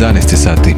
11 sati.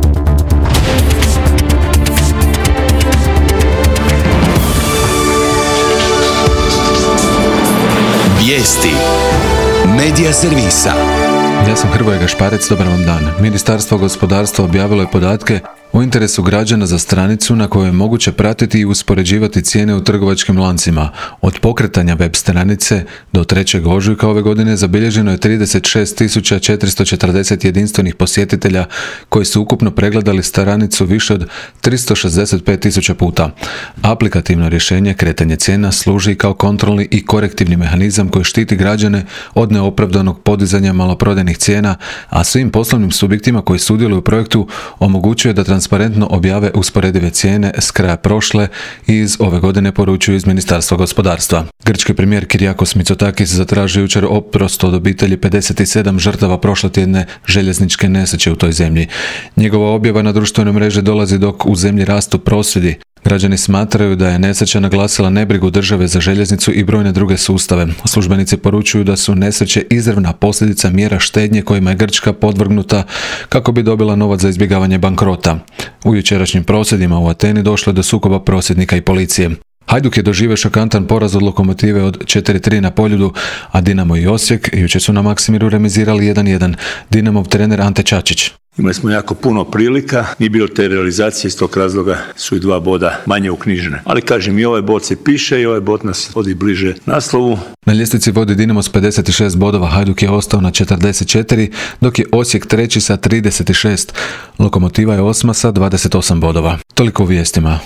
Vijesti Medija servisa. Ja sam Hrvoje Gašparec, dobar vam dan. Ministarstvo gospodarstva objavilo je podatke o interesu građana za stranicu na kojoj je moguće pratiti i uspoređivati cijene u trgovačkim lancima. Od pokretanja web stranice do 3. ožujka ove godine zabilježeno je 36.440 jedinstvenih posjetitelja koji su ukupno pregledali stranicu više od 365.000 puta. Aplikativno rješenje kretanje cijena služi kao kontrolni i korektivni mehanizam koji štiti građane od neopravdanog podizanja maloprodajnih cijena, a svim poslovnim subjektima koji sudjeluju u projektu omogućuje da transparentno objave usporedive cijene s kraja prošle i iz ove godine, poručuju iz Ministarstva gospodarstva. Grčki premijer Kyriakos Mitsotakis zatražio jučer oprost od obitelji 57 žrtava prošlotjedne željezničke nesreće u toj zemlji. Njegova objava na društvenoj mreži dolazi dok u zemlji rastu prosvjedi. Građani smatraju da je nesreća naglasila nebrigu države za željeznicu i brojne druge sustave. Službenici poručuju da su nesreće izravna posljedica mjera štednje kojima je Grčka podvrgnuta kako bi dobila novac za izbjegavanje bankrota. U jučerašnjim prosvjedima u Ateni došlo je do sukoba prosvjednika i policije. Hajduk je doživio šokantan poraz od Lokomotive od 4-3 na Poljudu, a Dinamo i Osijek jučer su na Maksimiru remizirali 1-1. Dinamov trener Ante Čačić. Imali smo jako puno prilika, nije bilo te realizacije, iz tog razloga su i 2 boda manje uknjižene. Ali kažem, i ovaj bod se piše i ovaj bod nas vodi bliže naslovu. Na ljestvici vodi Dinamo s 56 bodova, Hajduk je ostao na 44, dok je Osijek treći sa 36. Lokomotiva je 8. sa 28 bodova. Toliko u vijestima.